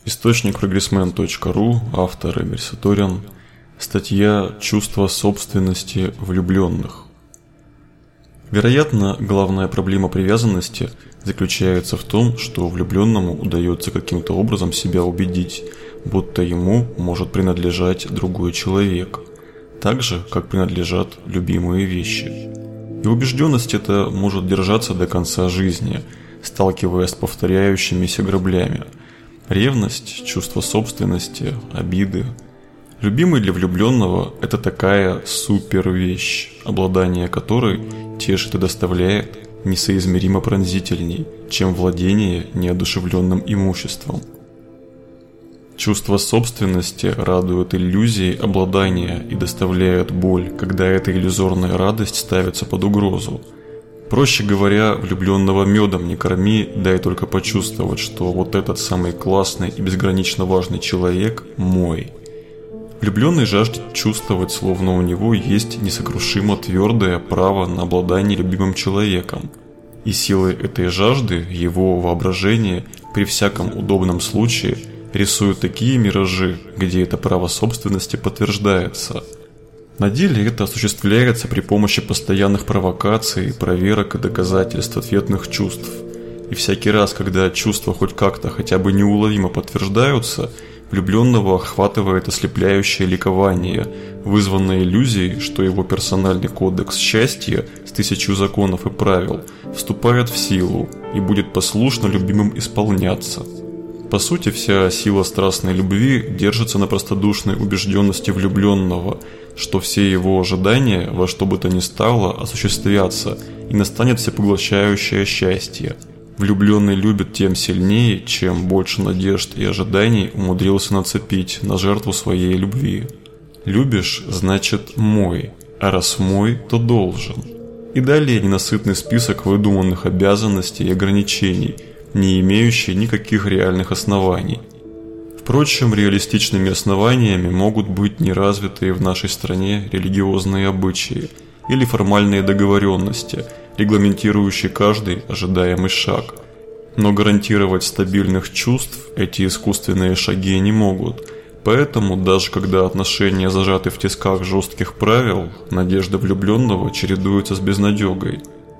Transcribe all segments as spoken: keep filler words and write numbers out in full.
Источник прогрессмен точка ру, автор Игорь Сатурин. Статья «Чувство собственности влюбленных». Вероятно, главная проблема привязанности заключается в том, что влюбленному удается каким-то образом себя убедить, будто ему может принадлежать другой человек, так же, как принадлежат любимые вещи. И убежденность эта может держаться до конца жизни, сталкиваясь с повторяющимися граблями. Ревность, чувство собственности, обиды. Любимый для влюбленного – это такая супер вещь, обладание которой тешит и доставляет несоизмеримо пронзительней, чем владение неодушевленным имуществом. Чувство собственности радует иллюзией обладания и доставляет боль, когда эта иллюзорная радость ставится под угрозу. Проще говоря, влюбленного медом не корми, дай только почувствовать, что вот этот самый классный и безгранично важный человек мой. Влюбленный жаждет чувствовать, словно у него есть несокрушимо твердое право на обладание любимым человеком. И силой этой жажды его воображение при всяком удобном случае рисует такие миражи, где это право собственности подтверждается. На деле это осуществляется при помощи постоянных провокаций, проверок и доказательств ответных чувств. И всякий раз, когда чувства хоть как-то хотя бы неуловимо подтверждаются, влюбленного охватывает ослепляющее ликование, вызванное иллюзией, что его персональный кодекс счастья с тысячью законов и правил вступает в силу и будет послушно любимым исполняться. По сути, вся сила страстной любви держится на простодушной убежденности влюбленного, что все его ожидания во что бы то ни стало осуществятся и настанет всепоглощающее счастье. Влюбленный любит тем сильнее, чем больше надежд и ожиданий умудрился нацепить на жертву своей любви. Любишь – значит мой, а раз мой, то должен. И далее ненасытный список выдуманных обязанностей и ограничений, не имеющий никаких реальных оснований. Впрочем, реалистичными основаниями могут быть неразвитые в нашей стране религиозные обычаи или формальные договоренности, регламентирующие каждый ожидаемый шаг. Но гарантировать стабильных чувств эти искусственные шаги не могут, поэтому даже когда отношения зажаты в тисках жестких правил, надежда влюбленного чередуется с безнадегой.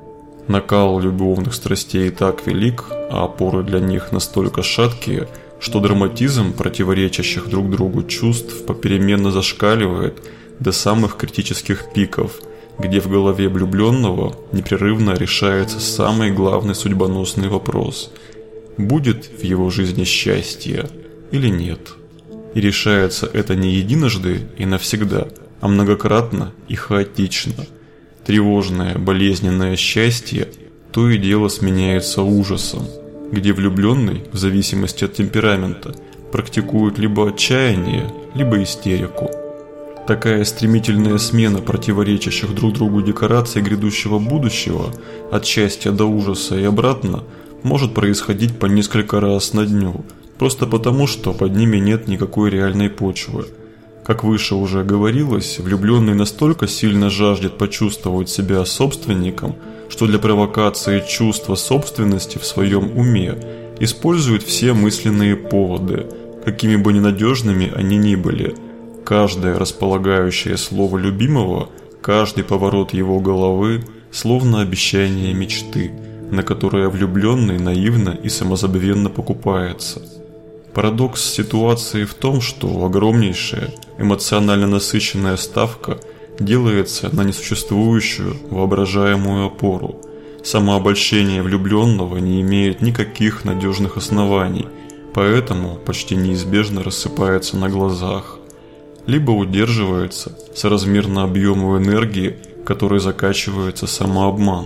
Накал любовных страстей так велик, а опоры для них настолько шаткие, что драматизм противоречащих друг другу чувств попеременно зашкаливает до самых критических пиков, где в голове влюбленного непрерывно решается самый главный судьбоносный вопрос – будет в его жизни счастье или нет. И решается это не единожды и навсегда, а многократно и хаотично. Тревожное, болезненное счастье то и дело сменяется ужасом, где влюбленный, в зависимости от темперамента, практикует либо отчаяние, либо истерику. Такая стремительная смена противоречащих друг другу декораций грядущего будущего, от счастья до ужаса и обратно, может происходить по несколько раз на дню, просто потому, что под ними нет никакой реальной почвы. Как выше уже говорилось, влюбленный настолько сильно жаждет почувствовать себя собственником, что для провокации чувства собственности в своем уме использует все мысленные поводы, какими бы ненадежными они ни были. Каждое располагающее слово любимого, каждый поворот его головы, словно обещание мечты, на которое влюбленный наивно и самозабвенно покупается. Парадокс ситуации в том, что огромнейшая, эмоционально насыщенная ставка делается на несуществующую воображаемую опору. Самообольщение влюбленного не имеет никаких надежных оснований, поэтому почти неизбежно рассыпается на глазах. Либо удерживается соразмерно объему энергии, которой закачивается самообман.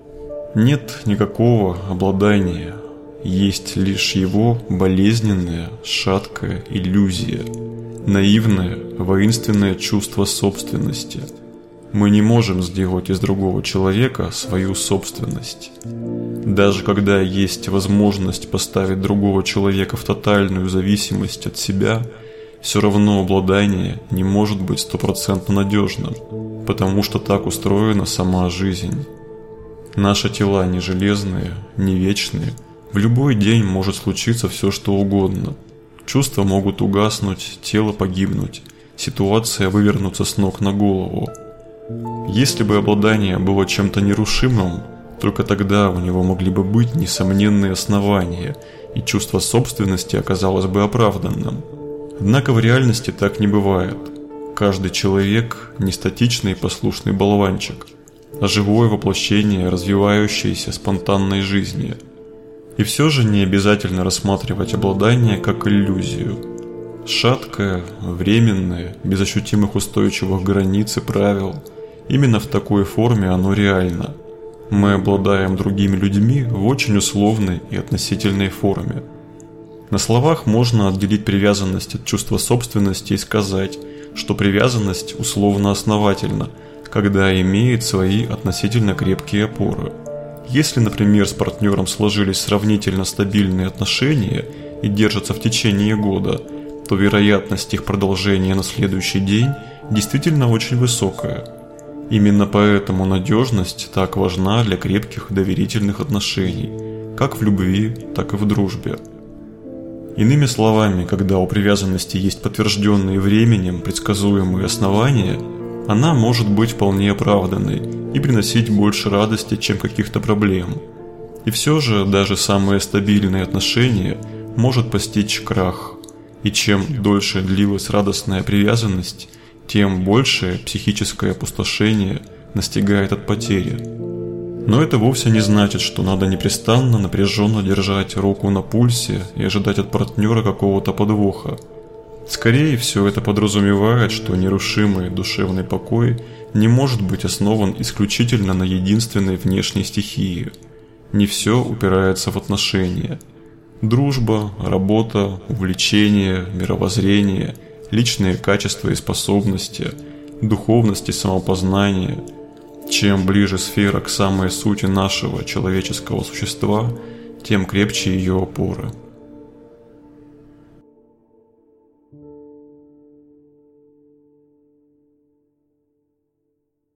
Нет никакого обладания. Есть лишь его болезненная, шаткая иллюзия, наивное, воинственное чувство собственности. Мы не можем сделать из другого человека свою собственность. Даже когда есть возможность поставить другого человека в тотальную зависимость от себя, все равно обладание не может быть стопроцентно надежным, потому что так устроена сама жизнь. Наши тела не железные, не вечные. В любой день может случиться все, что угодно. чувства могут угаснуть, тело погибнуть, ситуация вывернуться с ног на голову. Если бы обладание было чем-то нерушимым, только тогда у него могли бы быть несомненные основания, и чувство собственности оказалось бы оправданным. Однако в реальности так не бывает. Каждый человек не статичный и послушный болванчик, а живое воплощение развивающейся спонтанной жизни. И все же не обязательно рассматривать обладание как иллюзию. Шаткое, временное, без ощутимых устойчивых границ и правил, именно в такой форме оно реально. Мы обладаем другими людьми в очень условной и относительной форме. На словах можно отделить привязанность от чувства собственности и сказать, что привязанность условно-основательна, когда имеет свои относительно крепкие опоры. Если, например, с партнером сложились сравнительно стабильные отношения и держатся в течение года, то вероятность их продолжения на следующий день действительно очень высокая. Именно поэтому надежность так важна для крепких доверительных отношений, как в любви, так и в дружбе. Иными словами, когда у привязанности есть подтвержденные временем предсказуемые основания, она может быть вполне оправданной и приносить больше радости, чем каких-то проблем. И все же даже самые стабильные отношения может постичь крах. И чем дольше длилась радостная привязанность, тем большее психическое опустошение настигает от потери. Но это вовсе не значит, что надо непрестанно напряженно держать руку на пульсе и ожидать от партнера какого-то подвоха. Скорее, все это подразумевает, что нерушимый душевный покой не может быть основан исключительно на единственной внешней стихии. Не все упирается в отношения. Дружба, работа, увлечение, мировоззрение, личные качества и способности, духовность и самопознание. Чем ближе сфера к самой сути нашего человеческого существа, тем крепче ее опоры.